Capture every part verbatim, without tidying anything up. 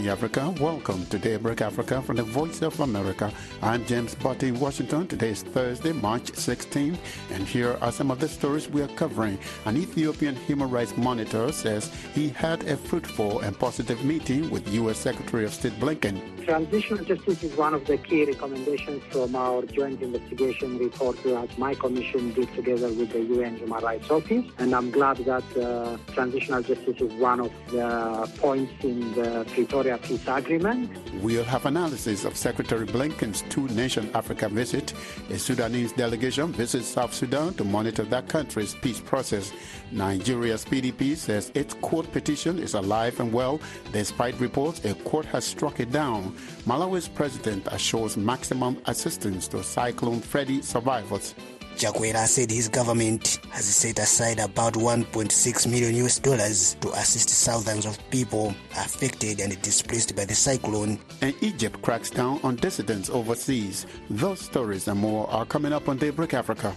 Africa. Welcome to Daybreak Africa from the Voice of America. I'm James Botte in Washington. Today is Thursday, March sixteenth, and here are some of the stories we are covering. An Ethiopian human rights monitor says he had a fruitful and positive meeting with U S Secretary of State Blinken. Transitional justice is one of the key recommendations from our joint investigation report that my commission did together with the U N Human Rights Office, and I'm glad that uh, transitional justice is one of the points in the Pretoria Peace Agreement. We'll have analysis of Secretary Blinken's two-nation Africa visit. A Sudanese delegation visits South Sudan to monitor that country's peace process. Nigeria's P D P says its court petition is alive and well, despite reports a court has struck it down. Malawi's president assures maximum assistance to Cyclone Freddy survivors. Chakwera said his government has set aside about one point six million U S dollars to assist thousands of people affected and displaced by the cyclone. And Egypt cracks down on dissidents overseas. Those stories and more are coming up on Daybreak Africa.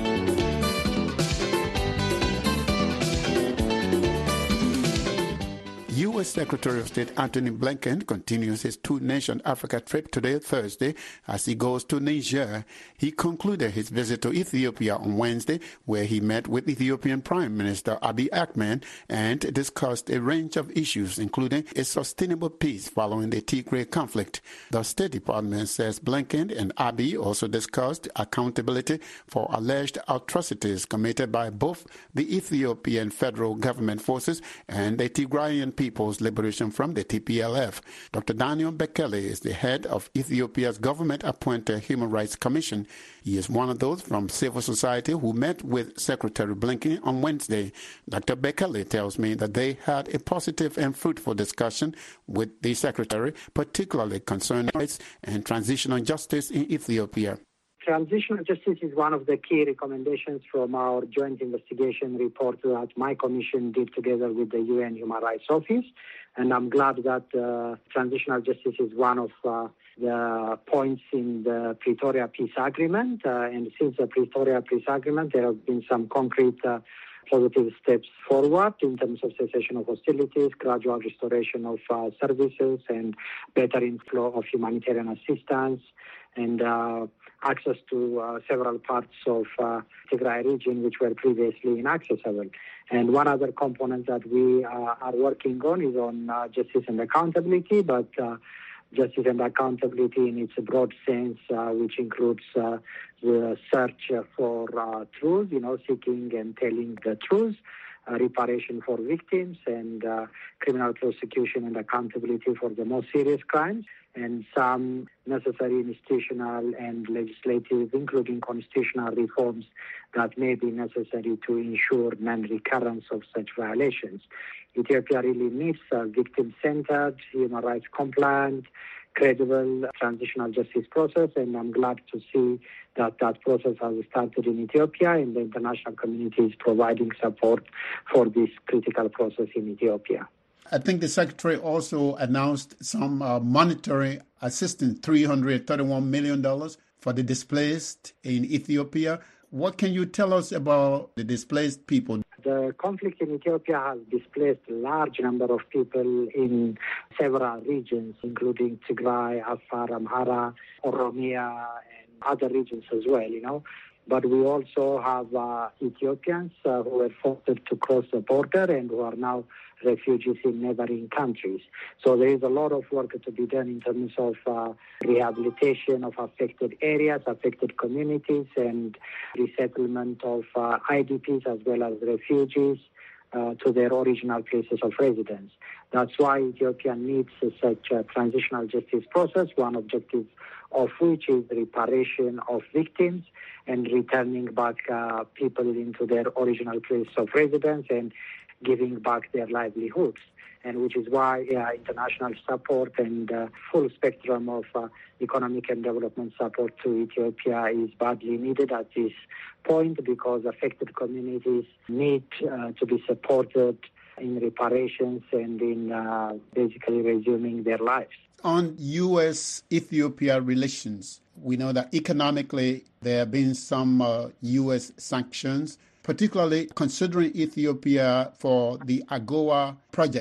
U S Secretary of State Antony Blinken continues his two-nation Africa trip today, Thursday, as he goes to Niger. He concluded his visit to Ethiopia on Wednesday, where he met with Ethiopian Prime Minister Abiy Ahmed and discussed a range of issues, including a sustainable peace following the Tigray conflict. The State Department says Blinken and Abiy also discussed accountability for alleged atrocities committed by both the Ethiopian federal government forces and the Tigrayan people. People's Liberation Front, the T P L F. Doctor Daniel Bekele is the head of Ethiopia's government-appointed Human Rights Commission. He is one of those from civil society who met with Secretary Blinken on Wednesday. Doctor Bekele tells me that they had a positive and fruitful discussion with the Secretary, particularly concerning rights and transitional justice in Ethiopia. Transitional justice is one of the key recommendations from our joint investigation report that my commission did together with the U N Human Rights Office. And I'm glad that uh, transitional justice is one of uh, the points in the Pretoria Peace Agreement. Uh, and since the Pretoria Peace Agreement, there have been some concrete uh, positive steps forward in terms of cessation of hostilities, gradual restoration of uh, services, and better inflow of humanitarian assistance, and uh, access to uh, several parts of uh, Tigray region which were previously inaccessible. And one other component that we uh, are working on is on uh, justice and accountability, but uh, justice and accountability in its broad sense, uh, which includes uh, the search for uh, truth, you know, seeking and telling the truth, uh, reparation for victims, and uh, criminal prosecution and accountability for the most serious crimes, and some necessary institutional and legislative, including constitutional reforms that may be necessary to ensure non-recurrence of such violations. Ethiopia really needs a victim-centered, human rights compliant, credible transitional justice process, and I'm glad to see that that process has started in Ethiopia, and the international community is providing support for this critical process in Ethiopia. I think the Secretary also announced some uh, monetary assistance, three hundred thirty-one million dollars for the displaced in Ethiopia. What can you tell us about the displaced people? The conflict in Ethiopia has displaced a large number of people in several regions, including Tigray, Afar, Amhara, Oromia, and other regions as well, you know. But we also have uh, Ethiopians uh, who were forced to cross the border and who are now refugees in neighboring countries. So there is a lot of work to be done in terms of uh, rehabilitation of affected areas, affected communities, and resettlement of uh, I D Ps as well as refugees uh, to their original places of residence. That's why Ethiopia needs uh, such a transitional justice process, one objective of which is reparation of victims and returning back uh, people into their original place of residence and giving back their livelihoods. And which is why uh, international support and uh, full spectrum of uh, economic and development support to Ethiopia is badly needed at this point, because affected communities need uh, to be supported in reparations and in uh, basically resuming their lives. On U S Ethiopia relations, we know that economically there have been some uh, U S sanctions, particularly considering Ethiopia for the AGOA project.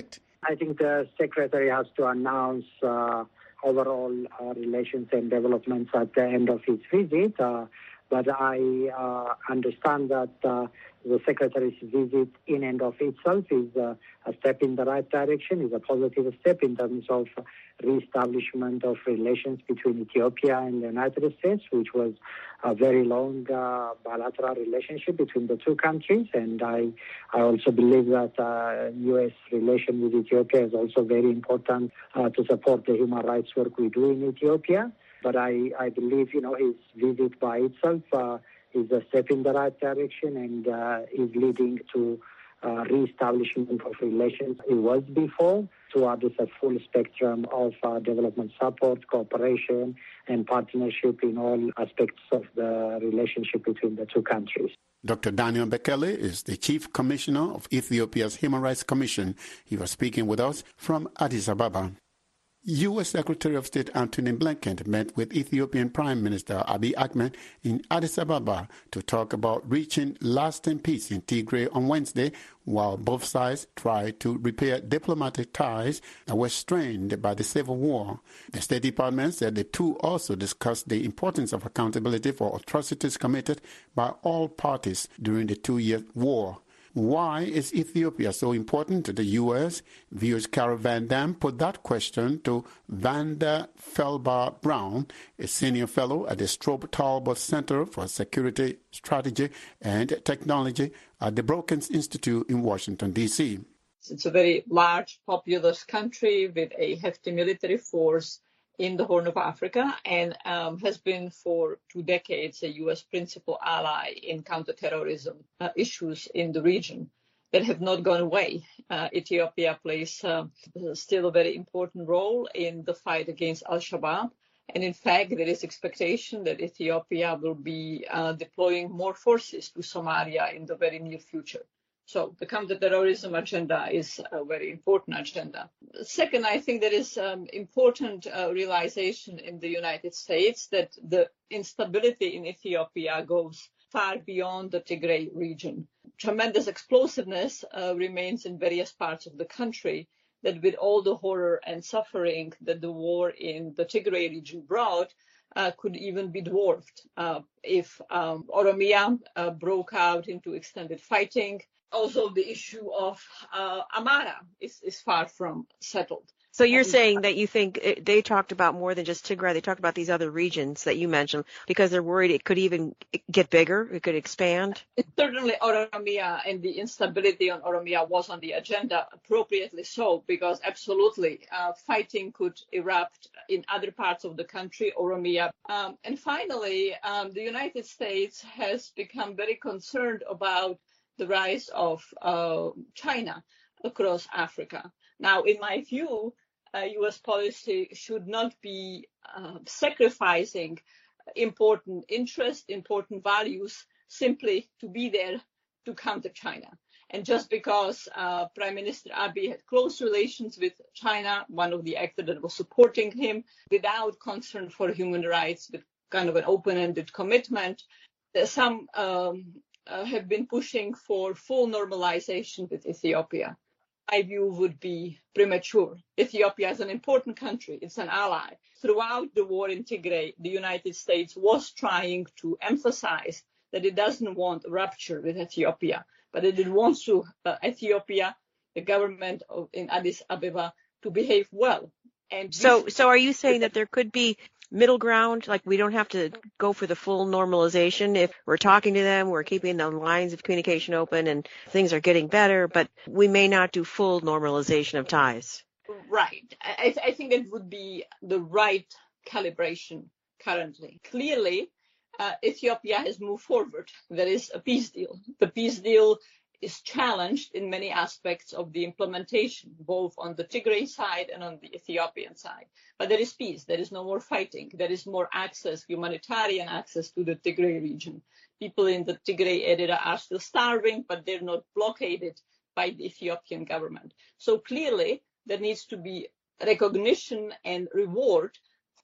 I think the Secretary has to announce uh, overall uh, relations and developments at the end of his visit. Uh, but I uh, understand that uh, the Secretary's visit in and of itself is uh, a step in the right direction, is a positive step in terms of re-establishment of relations between Ethiopia and the United States, which was a very long uh, bilateral relationship between the two countries. And I, I also believe that uh, U S relation with Ethiopia is also very important uh, to support the human rights work we do in Ethiopia. But I, I believe, you know, his visit by itself uh, is a step in the right direction and uh, is leading to uh, re-establishment of relations it was before, to address a full spectrum of uh, development support, cooperation, and partnership in all aspects of the relationship between the two countries. Doctor Daniel Bekele is the Chief Commissioner of Ethiopia's Human Rights Commission. He was speaking with us from Addis Ababa. U S. Secretary of State Antony Blinken met with Ethiopian Prime Minister Abiy Ahmed in Addis Ababa to talk about reaching lasting peace in Tigray on Wednesday, while both sides tried to repair diplomatic ties that were strained by the civil war. The State Department said the two also discussed the importance of accountability for atrocities committed by all parties during the two-year war. Why is Ethiopia so important to the U S? Viewers Carol Van Dam put that question to Vanda Felbar Brown, a senior fellow at the Strobe Talbot Center for Security Strategy and Technology at the Brookings Institute in Washington, D C It's a very large, populous country with a hefty military force in the Horn of Africa, and um, has been for two decades a U S principal ally in counterterrorism uh, issues in the region that have not gone away. Uh, Ethiopia plays uh, still a very important role in the fight against Al-Shabaab. And in fact, there is expectation that Ethiopia will be uh, deploying more forces to Somalia in the very near future. So the counterterrorism agenda is a very important agenda. Second, I think there is um, important uh, realization in the United States that the instability in Ethiopia goes far beyond the Tigray region. Tremendous explosiveness uh, remains in various parts of the country, that with all the horror and suffering that the war in the Tigray region brought, uh, could even be dwarfed uh, if um, Oromia uh, broke out into extended fighting. Also, the issue of uh, Amara is, is far from settled. So you're saying that you think it, they talked about more than just Tigray, they talked about these other regions that you mentioned because they're worried it could even get bigger, it could expand? Certainly Oromia and the instability on Oromia was on the agenda, appropriately so, because absolutely uh, fighting could erupt in other parts of the country, Oromia. Um, and finally, um, the United States has become very concerned about the rise of uh, China across Africa. Now, in my view, uh, U S policy should not be uh, sacrificing important interests, important values, simply to be there to counter China. And just because uh, Prime Minister Abiy had close relations with China, one of the actors that was supporting him, without concern for human rights, with kind of an open-ended commitment, some um, Uh, have been pushing for full normalization with Ethiopia. My view would be premature. Ethiopia is an important country. It's an ally. Throughout the war in Tigray, the United States was trying to emphasize that it doesn't want a rupture with Ethiopia, but that it wants to uh, Ethiopia, the government of, in Addis Ababa, to behave well. And so, so are you saying that there could be middle ground, like we don't have to go for the full normalization if we're talking to them, we're keeping the lines of communication open and things are getting better, but we may not do full normalization of ties? Right. I, I think it would be the right calibration currently. Clearly, uh, Ethiopia has moved forward. There is a peace deal. The peace deal is challenged in many aspects of the implementation, both on the Tigray side and on the Ethiopian side. But there is peace. There is no more fighting. There is more access, humanitarian access to the Tigray region. People in the Tigray area are still starving, but they're not blockaded by the Ethiopian government. So clearly, there needs to be recognition and reward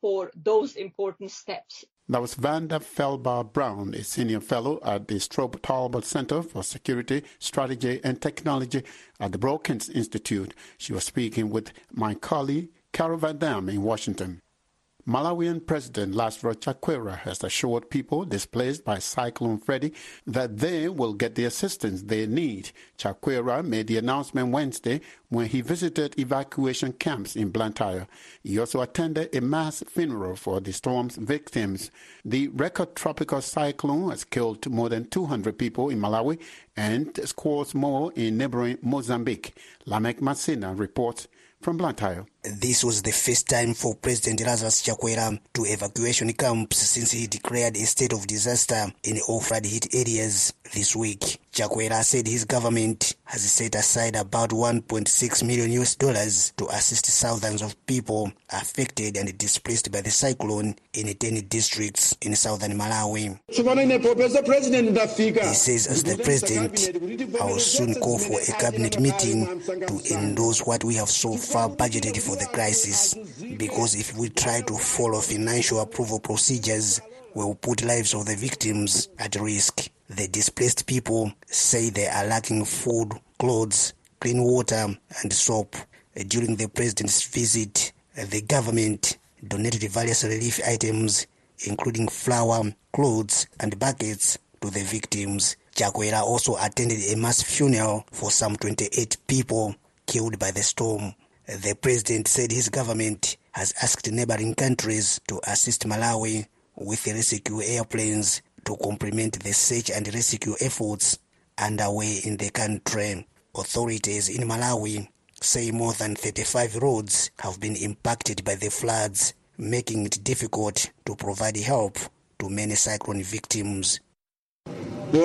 for those important steps. That was Vanda Felbar Brown, a senior fellow at the Strobe Talbot Center for Security, Strategy and Technology at the Brookings Institute. She was speaking with my colleague, Carol Van Dam in Washington. Malawian President Lazarus Chakwera has assured people displaced by Cyclone Freddy that they will get the assistance they need. Chakwera made the announcement Wednesday when he visited evacuation camps in Blantyre. He also attended a mass funeral for the storm's victims. The record tropical cyclone has killed more than two hundred people in Malawi and scores more in neighboring Mozambique. Lamek Masina reports from Blantyre. This was the first time for President Lazarus Chakwera to evacuation camps since he declared a state of disaster in all flood-hit areas this week. Chakwera said his government has set aside about one point six million U S dollars to assist thousands of people affected and displaced by the cyclone in ten districts in southern Malawi. He says, as the president, I will soon call for a cabinet meeting to endorse what we have so far budgeted for the crisis, because if we try to follow financial approval procedures, we will put lives of the victims at risk. The displaced people say they are lacking food, clothes, clean water and soap. During the president's visit, the government donated various relief items, including flour, clothes and buckets to the victims. Chakwera also attended a mass funeral for some twenty-eight people killed by the storm. The president said his government has asked neighboring countries to assist Malawi with rescue airplanes to complement the search and rescue efforts underway in the country. Authorities in Malawi say more than thirty-five roads have been impacted by the floods, making it difficult to provide help to many cyclone victims. He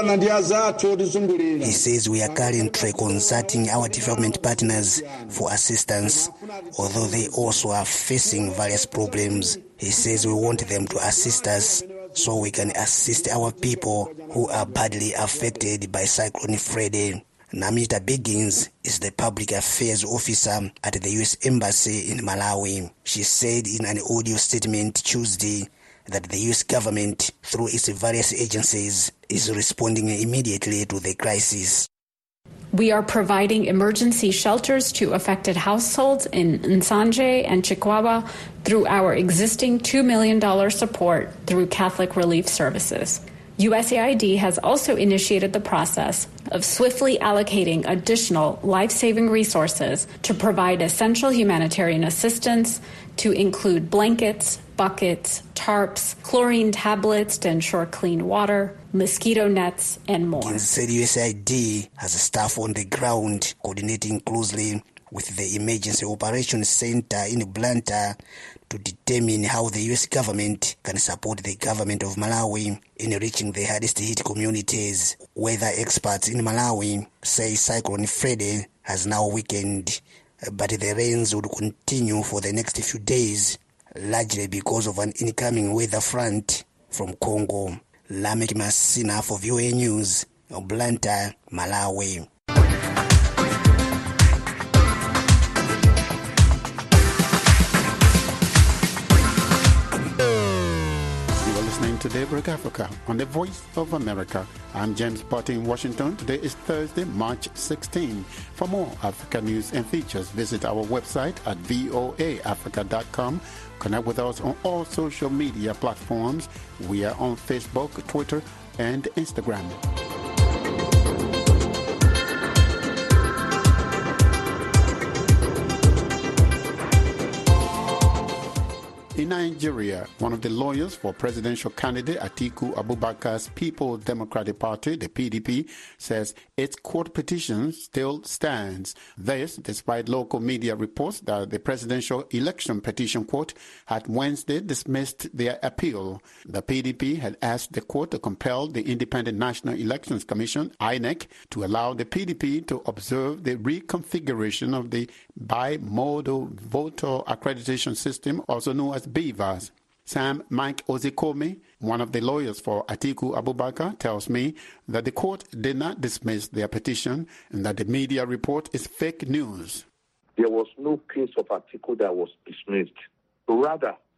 says we are currently consulting our development partners for assistance, although they also are facing various problems. He says we want them to assist us so we can assist our people who are badly affected by Cyclone Freddy. Namita Biggins is the public affairs officer at the U S Embassy in Malawi. She said in an audio statement Tuesday that the U S government, through its various agencies, is responding immediately to the crisis. We are providing emergency shelters to affected households in Nsanje and Chikwawa through our existing two million dollars support through Catholic Relief Services. U S A I D has also initiated the process of swiftly allocating additional life-saving resources to provide essential humanitarian assistance, to include blankets, buckets, tarps, chlorine tablets to ensure clean water, mosquito nets, and more. He said U S A I D has staff on the ground coordinating closely with the Emergency Operations Center in Blantyre to determine how the U S government can support the government of Malawi in reaching the hardest hit communities. Weather experts in Malawi say Cyclone Freddy has now weakened, but the rains would continue for the next few days, largely because of an incoming weather front from Congo. Lamek Masina for V O A News, Blantyre, Malawi. To Daybreak Africa on the Voice of America. I'm James Potter in Washington. Today is Thursday, March sixteenth. For more Africa news and features, visit our website at voa africa dot com. Connect with us on all social media platforms. We are on Facebook, Twitter, and Instagram. In Nigeria, one of the lawyers for presidential candidate Atiku Abubakar's People's Democratic Party, the P D P, says its court petition still stands. This, despite local media reports that the Presidential Election Petition Court had Wednesday dismissed their appeal. The P D P had asked the court to compel the Independent National Elections Commission, I N E C, to allow the P D P to observe the reconfiguration of the bimodal voter accreditation system, also known as B V A S. Sam Mike Ozikome, one of the lawyers for Atiku Abubakar, tells me that the court did not dismiss their petition and that the media report is fake news. There was no case of Atiku that was dismissed. Rather,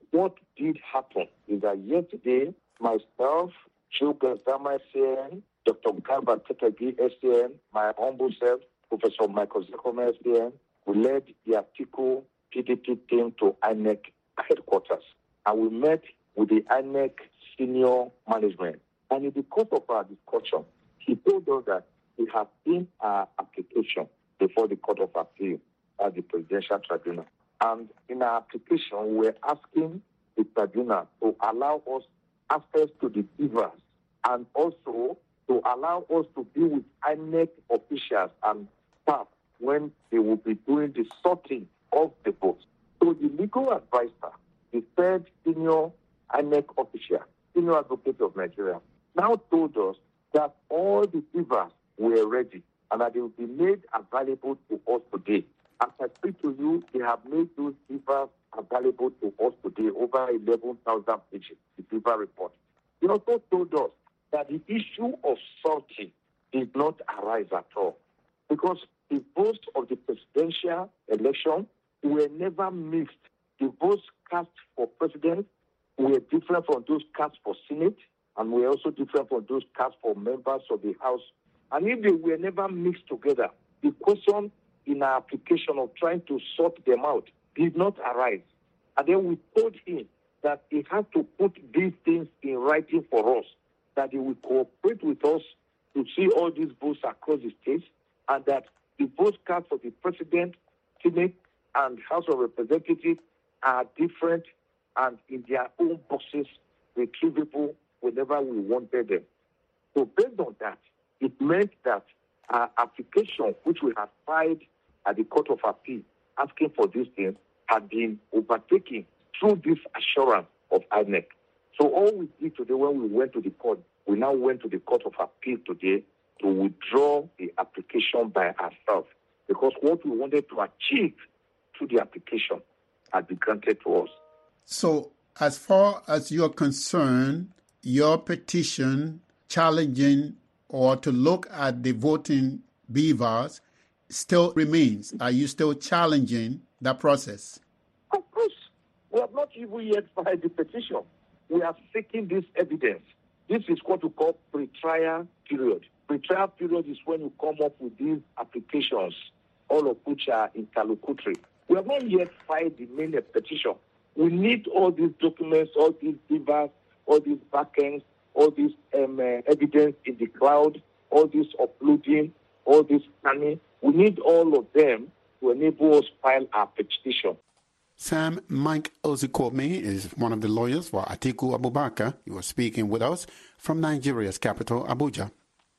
what did happen is that yesterday, myself, Jugas Damascene, Doctor Garba Tetagi, S C N, my humble self, Professor Michael Zekome, S C N, we led the Atiku P D P team to I N E C headquarters. And we met with the I N E C senior management. And in the course of our discussion, he told us that we have seen our application before the Court of Appeal at the Presidential Tribunal. And in our application, we're asking the tribunal to allow us access to the beavers and also to allow us to be with I N E C officials and staff when they will be doing the sorting of the votes. So the legal advisor, the third senior I N E C official, senior advocate of Nigeria, now told us that all the beavers were ready and that they will be made available to us today. As I speak to you, they have made those beavers available to us today, over eleven thousand pages, the beaver report. He also told us that the issue of sorting did not arise at all because the votes of the presidential election were never mixed. The votes cast for president were different from those cast for Senate, and were also different from those cast for members of the House. And if they were never mixed together, the question in our application of trying to sort them out did not arise. And then we told him that he had to put these things in writing for us, that he would cooperate with us to see all these votes across the states, and that the votes cast for the president, Senate, and House of Representatives are different and in their own boxes, retrievable whenever we wanted them. So based on that, it meant that our application, which we had filed at the Court of Appeal, asking for these things, had been overtaken through this assurance of I N E C. So all we did today when we went to the court, we now went to the Court of Appeal today to withdraw the application by ourselves, because what we wanted to achieve through the application had been granted to us. So as far as you're concerned, your petition challenging or to look at the voting beavers still remains. Are you still challenging that process? Of course. We have not even yet filed the petition. We are seeking this evidence. This is what we call pre-trial period. Pre-trial period is when you come up with these applications, all of which are interlocutory. We have not yet filed the main petition. We need all these documents, all these beavers, all these backends, all this um, uh, evidence in the cloud, all this uploading, all this scanning. We need all of them to enable us to file our petition. Sam Mike Ozikome is one of the lawyers for Atiku Abubakar. He was speaking with us from Nigeria's capital, Abuja.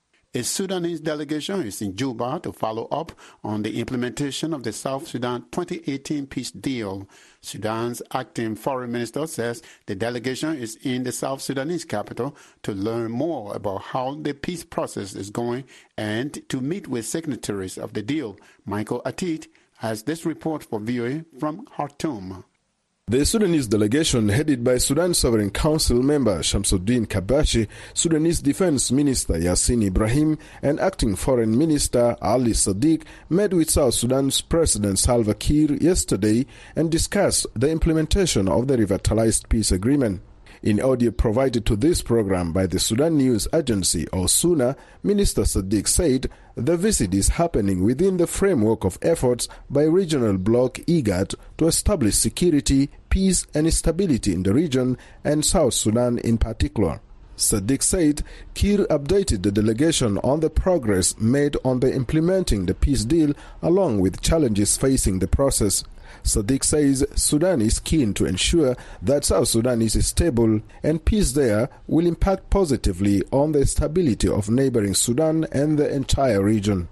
A Sudanese delegation is in Juba to follow up on the implementation of the South Sudan twenty eighteen peace deal. Sudan's acting foreign minister says the delegation is in the South Sudanese capital to learn more about how the peace process is going and to meet with signatories of the deal. Michael Atit has this report for V O A from Khartoum. The Sudanese delegation, headed by Sudan Sovereign Council member Shamsuddin Kabashi, Sudanese Defense Minister Yassin Ibrahim, and Acting Foreign Minister Ali Sadiq, met with South Sudan's President Salva Kiir yesterday and discussed the implementation of the revitalized peace agreement. In audio provided to this program by the Sudan News Agency, or SUNA, Minister Sadiq said the visit is happening within the framework of efforts by regional bloc IGAD to establish security, peace and stability in the region and South Sudan in particular. Sadiq said Kiir updated the delegation on the progress made on the implementing the peace deal along with challenges facing the process. Sadiq says Sudan is keen to ensure that South Sudan is stable and peace there will impact positively on the stability of neighboring Sudan and the entire region.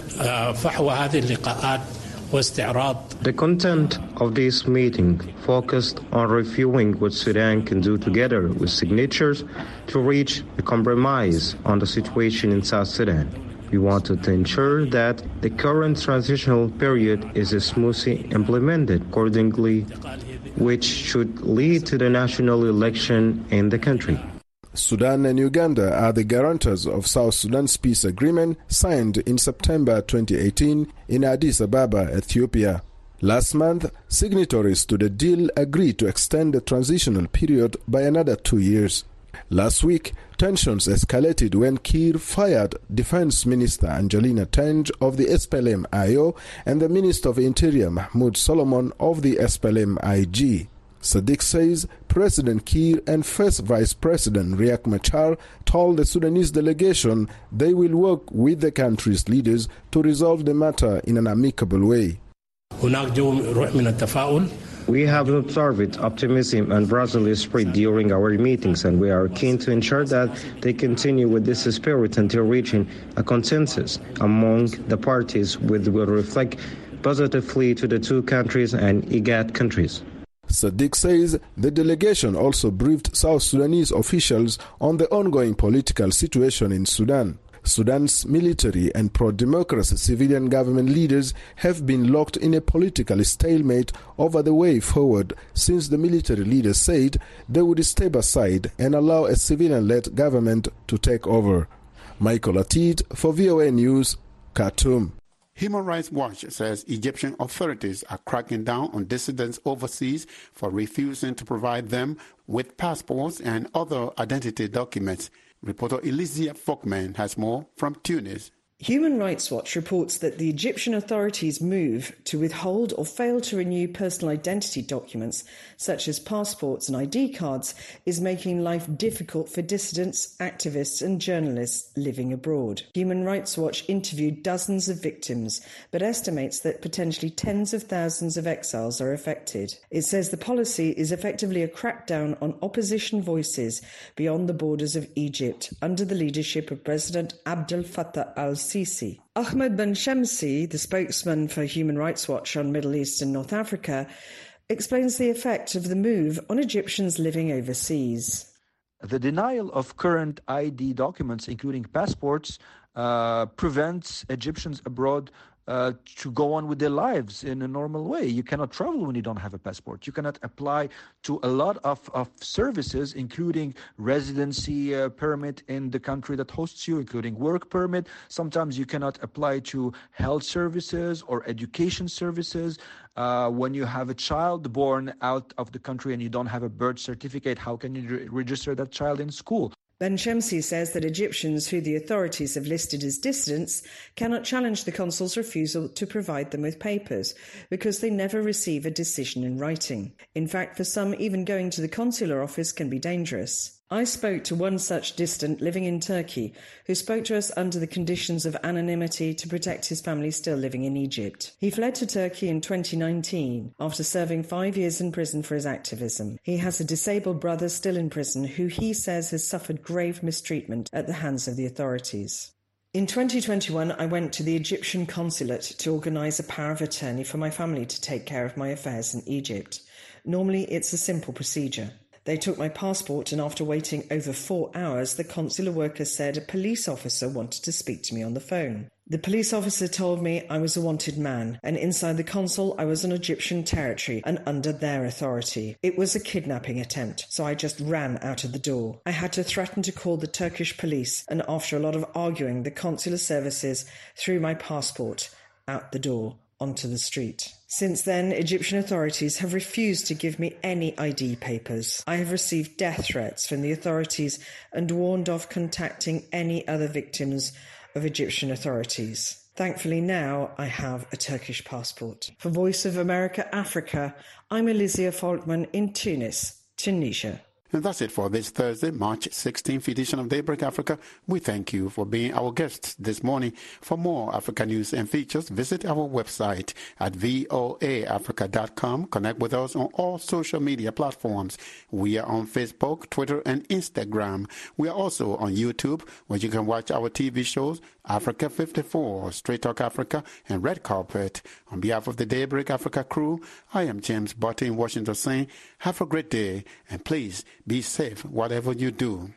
The content of this meeting focused on reviewing what Sudan can do together with signatures to reach a compromise on the situation in South Sudan. We wanted to ensure that the current transitional period is smoothly implemented accordingly, which should lead to the national election in the country. Sudan and Uganda are the guarantors of South Sudan's peace agreement signed in September twenty eighteen in Addis Ababa, Ethiopia. Last month, signatories to the deal agreed to extend the transitional period by another two years. Last week, tensions escalated when Kiir fired Defense Minister Angelina Tenge of the S P L M I O and the Minister of Interior Mahmoud Solomon of the S P L M I G. Sadiq says President Kiir and First Vice President Riek Machar told the Sudanese delegation they will work with the country's leaders to resolve the matter in an amicable way. We have observed optimism and brotherly spirit during our meetings, and we are keen to ensure that they continue with this spirit until reaching a consensus among the parties, which will reflect positively to the two countries and IGAD countries. Sadiq says the delegation also briefed South Sudanese officials on the ongoing political situation in Sudan. Sudan's military and pro-democracy civilian government leaders have been locked in a political stalemate over the way forward since the military leaders said they would step aside and allow a civilian-led government to take over. Michael Atid for V O A News, Khartoum. Human Rights Watch says Egyptian authorities are cracking down on dissidents overseas for refusing to provide them with passports and other identity documents. Reporter Elysia Folkman has more from Tunis. Human Rights Watch reports that the Egyptian authorities' move to withhold or fail to renew personal identity documents, such as passports and I D cards, is making life difficult for dissidents, activists and journalists living abroad. Human Rights Watch interviewed dozens of victims, but estimates that potentially tens of thousands of exiles are affected. It says the policy is effectively a crackdown on opposition voices beyond the borders of Egypt under the leadership of President Abdel Fattah al-Sisi. Ahmed Ben Shamsi, the spokesman for Human Rights Watch on Middle East and North Africa, explains the effect of the move on Egyptians living overseas. The denial of current I D documents, including passports, uh, prevents Egyptians abroad Uh, to go on with their lives in a normal way. You cannot travel when you don't have a passport. You cannot apply to a lot of, of services, including residency uh, permit in the country that hosts you, including work permit. Sometimes you cannot apply to health services or education services. Uh, when you have a child born out of the country and you don't have a birth certificate, how can you re- register that child in school? Ben Shamsi says that Egyptians who the authorities have listed as dissidents cannot challenge the consul's refusal to provide them with papers because they never receive a decision in writing. In fact, for some, even going to the consular office can be dangerous. I spoke to one such dissident living in Turkey who spoke to us under the conditions of anonymity to protect his family still living in Egypt. He fled to Turkey in twenty nineteen after serving five years in prison for his activism. He has a disabled brother still in prison who he says has suffered grave mistreatment at the hands of the authorities. In twenty twenty-one, I went to the Egyptian consulate to organise a power of attorney for my family to take care of my affairs in Egypt. Normally, it's a simple procedure. They took my passport and after waiting over four hours, the consular worker said a police officer wanted to speak to me on the phone. The police officer told me I was a wanted man, and inside the consul I was on Egyptian territory and under their authority. It was a kidnapping attempt, so I just ran out of the door. I had to threaten to call the Turkish police, and after a lot of arguing, the consular services threw my passport out the door onto the street. Since then, Egyptian authorities have refused to give me any I D papers. I have received death threats from the authorities and warned of contacting any other victims of Egyptian authorities. Thankfully now I have a Turkish passport. For Voice of America Africa, I'm Elysia Folkman in Tunis, Tunisia. And that's it for this Thursday, March sixteenth edition of Daybreak Africa. We thank you for being our guests this morning. For more Africa news and features, visit our website at voa africa dot com. Connect with us on all social media platforms. We are on Facebook, Twitter, and Instagram. We are also on YouTube, where you can watch our T V shows, Africa fifty-four, Straight Talk Africa, and Red Carpet. On behalf of the Daybreak Africa crew, I am James Botte in Washington saying, have a great day, and please be safe whatever you do.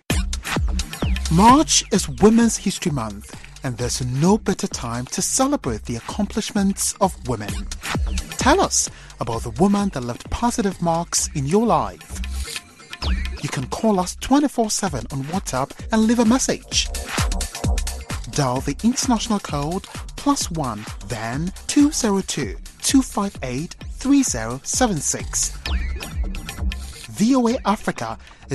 March is Women's History Month, and there's no better time to celebrate the accomplishments of women. Tell us about the woman that left positive marks in your life. You can call us twenty-four seven on WhatsApp and leave a message. Dial the international code plus one, then two zero two, two five eight, three zero seven six. V O A Africa